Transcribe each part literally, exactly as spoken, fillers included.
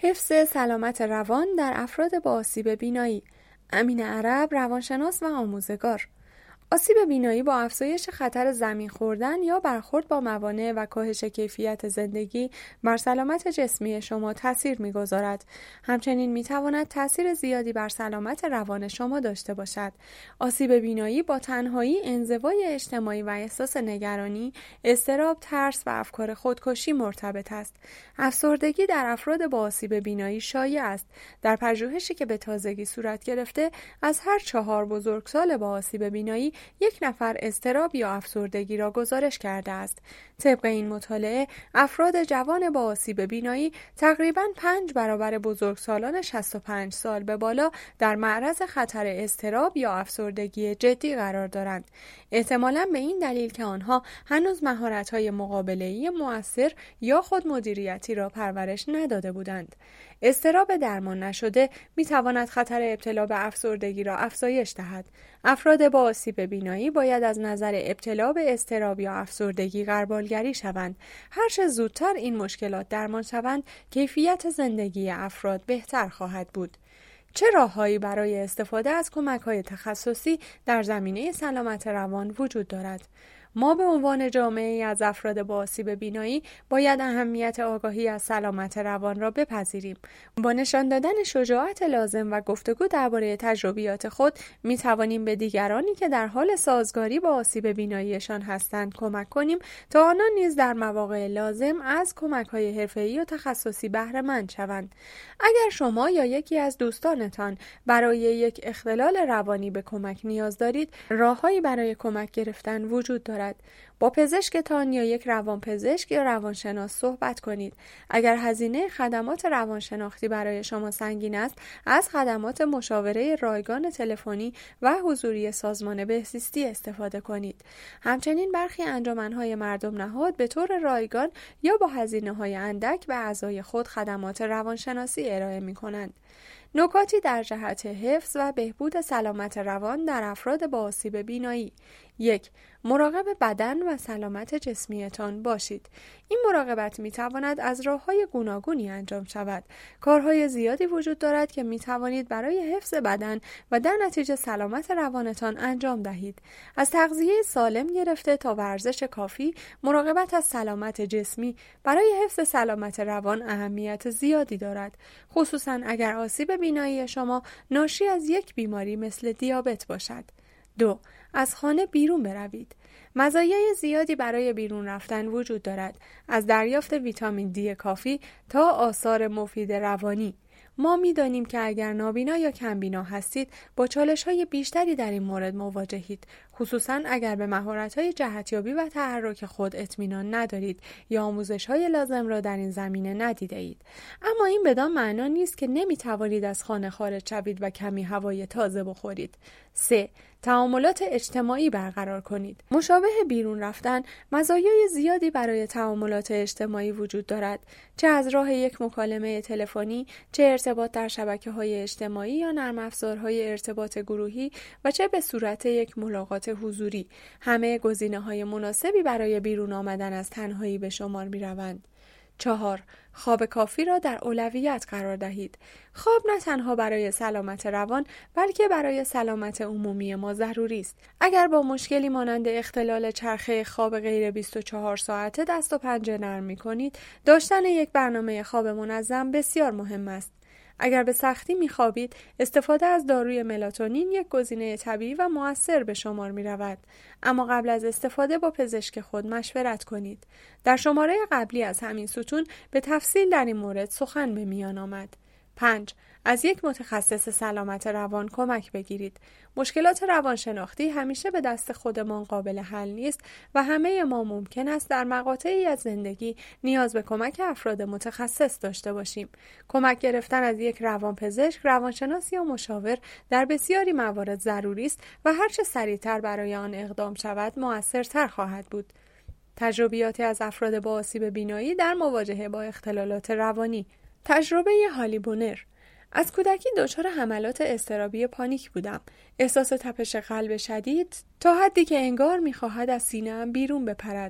حفظ سلامت روان در افراد با آسیب بینایی. امین عرب، روانشناس و آموزگار. آسیب بینایی با افزایش خطر زمین خوردن یا برخورد با موانع و کاهش کیفیت زندگی بر سلامت جسمی شما تاثیر می‌گذارد. همچنین می‌تواند تاثیر زیادی بر سلامت روان شما داشته باشد. آسیب بینایی با تنهایی، انزوای اجتماعی و احساس نگرانی، اضطراب، ترس و افکار خودکشی مرتبط است. افسردگی در افراد با آسیب بینایی شایع است. در پژوهشی که به تازگی صورت گرفته، از هر چهار بزرگسال با آسیب بینایی یک نفر اضطراب یا افسردگی را گزارش کرده است. طبق این مطالعه، افراد جوان با آسیب بینایی تقریباً پنج برابر بزرگسالان شصت و پنج سال به بالا در معرض خطر اضطراب یا افسردگی جدی قرار دارند. احتمالاً به این دلیل که آنها هنوز مهارت‌های مقابله‌ای مؤثر یا خودمدیریتی را پرورش نداده بودند. اضطراب درمان نشده می‌تواند خطر ابتلا به افسردگی را افزایش دهد. افراد با آسیب بینایی باید از نظر ابتلا به اضطراب یا افسردگی غربالگری شوند. هر چه زودتر این مشکلات درمان شوند، کیفیت زندگی افراد بهتر خواهد بود. چه راه‌هایی برای استفاده از کمک‌های تخصصی در زمینه سلامت روان وجود دارد؟ ما به عنوان جامعه‌ای از افراد با آسیب بینایی باید اهمیت آگاهی از سلامت روان را بپذیریم. با نشان دادن شجاعت لازم و گفتگو درباره تجربیات خود می توانیم به دیگرانی که در حال سازگاری با آسیب بیناییشان هستند کمک کنیم تا آنان نیز در مواقع لازم از کمک‌های حرفه‌ای و تخصصی بهره مند شوند. اگر شما یا یکی از دوستانتان برای یک اختلال روانی به کمک نیاز دارید، راه‌هایی برای کمک گرفتن وجود دارد. با پزشکتان یا یک روانپزشک یا روانشناس صحبت کنید. اگر هزینه خدمات روانشناختی برای شما سنگین است، از خدمات مشاوره رایگان تلفنی و حضوری سازمان بهزیستی استفاده کنید. همچنین برخی انجمن‌های مردم نهاد به طور رایگان یا با هزینه‌های اندک به اعضای خود خدمات روانشناسی ارائه می‌کنند. نکاتی در جهت حفظ و بهبود سلامت روان در افراد با آسیب بینایی. یک. مراقب بدن و سلامت جسمیتان باشید. این مراقبت می تواند از راه‌های گوناگونی انجام شود. کارهای زیادی وجود دارد که می توانید برای حفظ بدن و در نتیجه سلامت روانتان انجام دهید. از تغذیه سالم گرفته تا ورزش کافی، مراقبت از سلامت جسمی برای حفظ سلامت روان اهمیت زیادی دارد، خصوصاً اگر آسیب بینایی شما ناشی از یک بیماری مثل دیابت باشد. دو. از خانه بیرون بروید. مزایای زیادی برای بیرون رفتن وجود دارد، از دریافت ویتامین دی کافی تا آثار مفید روانی. ما می‌دانیم که اگر نابینا یا کمبینا هستید، با چالش‌های بیشتری در این مورد مواجهید، خصوصاً اگر به مهارت‌های جهتیابی و تحرک خود اطمینان ندارید یا آموزش‌های لازم را در این زمینه ندیده‌اید. اما این بدان معنا نیست که نمی‌توانید از خانه خارج شوید و کمی هوای تازه بخورید. سه. تعاملات اجتماعی برقرار کنید. مشابه بیرون رفتن، مزایای زیادی برای تعاملات اجتماعی وجود دارد، چه از راه یک مکالمه تلفنی، چه ارتباط در شبکه‌های اجتماعی یا نرم افزارهای ارتباط گروهی و چه به صورت یک ملاقات حضوری. همه گزینه‌های مناسبی برای بیرون آمدن از تنهایی به شمار می‌روند. چهار. خواب کافی را در اولویت قرار دهید. خواب نه تنها برای سلامت روان بلکه برای سلامت عمومی ما ضروری است. اگر با مشکلی مانند اختلال چرخه خواب غیر بیست و چهار ساعته دست و پنجه نرم می‌کنید، داشتن یک برنامه خواب منظم بسیار مهم است. اگر به سختی می‌خوابید، استفاده از داروی ملاتونین یک گزینه طبیعی و مؤثر به شمار می‌رود. اما قبل از استفاده با پزشک خود مشورت کنید. در شماره قبلی از همین ستون به تفصیل در این مورد سخن به میان آمد. پنج. از یک متخصص سلامت روان کمک بگیرید. مشکلات روانشناختی همیشه به دست خودمان قابل حل نیست و همه ما ممکن است در مقاطعی از زندگی نیاز به کمک افراد متخصص داشته باشیم. کمک گرفتن از یک روانپزشک، روانشناس یا مشاور در بسیاری موارد ضروری است و هر چه سریعتر برای آن اقدام شود مؤثرتر خواهد بود. تجربیاتی از افراد با آسیب بینایی در مواجهه با اختلالات روانی. تجربه هالی بونر: از کودکی دچار حملات اضطرابی پانیک بودم. احساس تپش قلب شدید تا حدی که انگار می‌خواهد از سینه‌ام بیرون بپرد.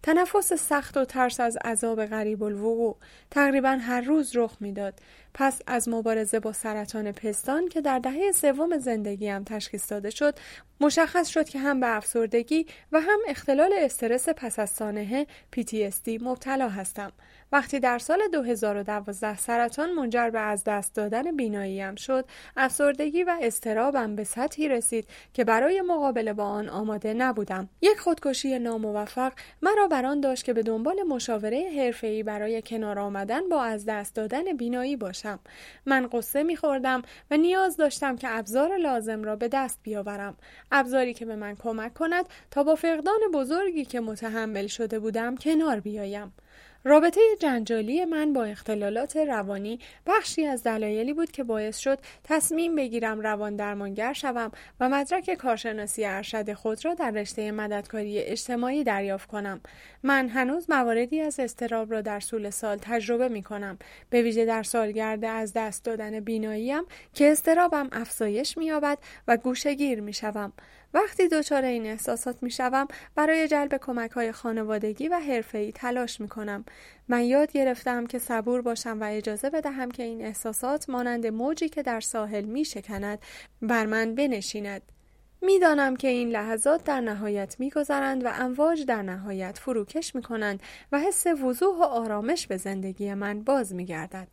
تنفس سخت و ترس از عذاب غریب الوقوع تقریبا هر روز رخ میداد. پس از مبارزه با سرطان پستان که در دهه سوم زندگیم تشخیص داده شد، مشخص شد که هم به افسردگی و هم اختلال استرس پس از سانحه پی تی اس دی مبتلا هستم. وقتی در سال دو هزار و دوازده سرطان منجر به از دست دادن بیناییم شد، افسردگی و اضطرابم به سطحی رسید که برای مقابله با آن آماده نبودم. یک خودکشی ناموفق مرا بر آن داشت که به دنبال مشاوره حرفه‌ای برای کنار آمدن با از دست دادن بینایی باشم. من قصه می‌خوردم و نیاز داشتم که ابزار لازم را به دست بیاورم، ابزاری که به من کمک کند تا با فقدان بزرگی که متحمل شده بودم کنار بیایم. رابطه جنجالی من با اختلالات روانی بخشی از دلایلی بود که باعث شد تصمیم بگیرم روان درمانگر شوم و مدرک کارشناسی ارشد خود را در رشته مددکاری اجتماعی دریافت کنم. من هنوز مواردی از اضطراب را در طول سال تجربه می کنم، به ویژه در سالگرد از دست دادن بیناییم که اضطرابم افزایش می یابد و گوشه‌گیر می شوم. وقتی دچار این احساسات می شوم، برای جلب کمک‌های خانوادگی و حرفه‌ای تلاش می کنم. من یاد گرفتم که صبور باشم و اجازه بدهم که این احساسات مانند موجی که در ساحل می شکند بر من بنشیند. می دانم که این لحظات در نهایت می گذرند و امواج در نهایت فروکش می کنند و حس وضوح و آرامش به زندگی من باز می گردد.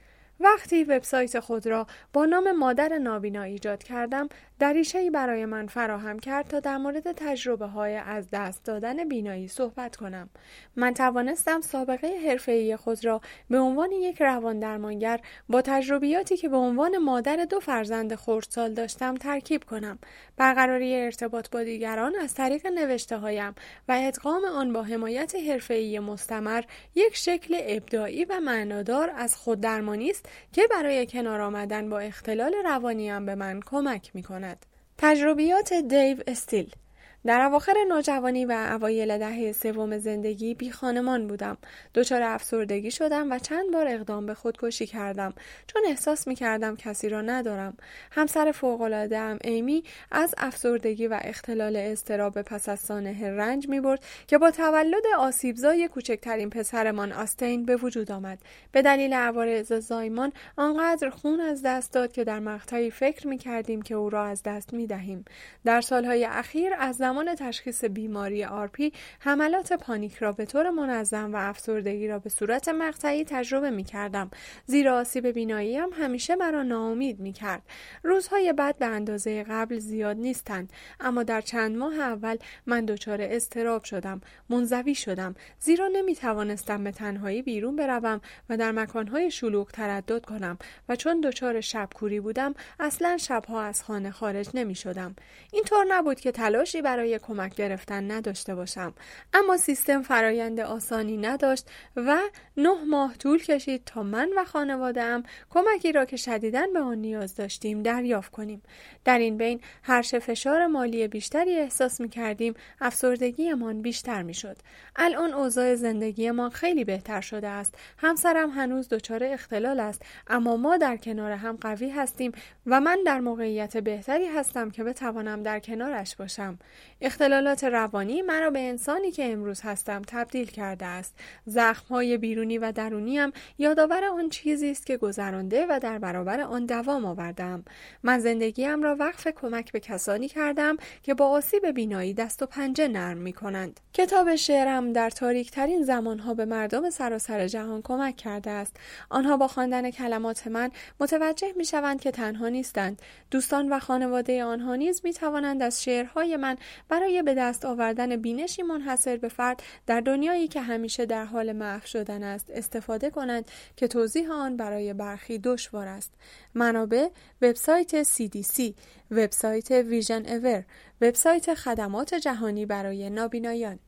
وقتی وبسایت خود را با نام مادر نابینا ایجاد کردم، دریچه‌ای برای من فراهم کرد تا در مورد تجربه‌های از دست دادن بینایی صحبت کنم. من توانستم سابقه حرفه‌ای خود را به عنوان یک روان درمانگر با تجربیاتی که به عنوان مادر دو فرزند خردسال داشتم ترکیب کنم. برقراری ارتباط با دیگران از طریق نوشته‌هایم و ادغام آن با حمایت حرفه‌ای مستمر یک شکل ابداعی و معنادار از خوددرمانی است که برای کنار آمدن با اختلال روانیم به من کمک می‌کند. تجربیات دیو استیل. در اواخر نوجوانی و اوایل دهه سوم زندگی بی خانمان بودم. دچار افسردگی شدم و چند بار اقدام به خودکشی کردم چون احساس می کردم کسی را ندارم. همسر فوق‌العاده‌ام ایمی از افسردگی و اختلال اضطراب پس از سانحه رنج می برد که با تولد آسیبزای کوچکترین پسرمان آستین به وجود آمد. به دلیل عوارض زایمان آنقدر خون از دست داد که در مقطعی فکر می کردیم که او را از دست می دهیم. در سالهای اخیر از زمان تشخیص بیماری آر پی حملات پانیک را به طور منظم و افسردگی را به صورت مقطعی تجربه می کردم، زیرا آسیب بینایی هم همیشه مرا ناامید می کرد. روزهای بعد به اندازه قبل زیاد نیستند، اما در چند ماه اول من دچار اضطراب شدم، منزوی شدم، زیرا نمی توانستم به تنهایی بیرون بروم و در مکانهای شلوغ تردد کنم و چون دچار شبکوری بودم اصلا شبها از خانه خارج نمی شدم. اینطور نبود که تلاشی برای کمک گرفتن نداشته باشم، اما سیستم فرایند آسانی نداشت و نه ماه طول کشید تا من و خانواده‌ام کمکی را که شدیداً به آن نیاز داشتیم دریافت کنیم. در این بین هر چه فشار مالی بیشتری احساس می‌کردیم، افسردگیمان بیشتر می‌شد. الان اوضاع زندگیمان خیلی بهتر شده است. همسرم هنوز دچار اختلال است، اما ما در کنار هم قوی هستیم و من در موقعیت بهتری هستم که بتوانم در کنارش باشم. اختلالات روانی مرا به انسانی که امروز هستم تبدیل کرده است. زخم‌های بیرونی و درونیم یادآور آن چیزی است که گذرانده و در برابر آن دوام آوردم. من زندگیم را وقف کمک به کسانی کردم که با آسیب بینایی دست و پنجه نرم می‌کنند. کتاب شعرم در تاریک‌ترین زمان‌ها به مردم سراسر جهان کمک کرده است. آنها با خواندن کلمات من متوجه می‌شوند که تنها نیستند. دوستان و خانواده آنها نیز می‌توانند از شعرهای من برای به دست آوردن بینشی منحصر به فرد در دنیایی که همیشه در حال محو شدن است استفاده کنند که توضیح آن برای برخی دشوار است. منابع: وبسایت سی دی سی، وبسایت ویژن اور، وبسایت خدمات جهانی برای نابینایان.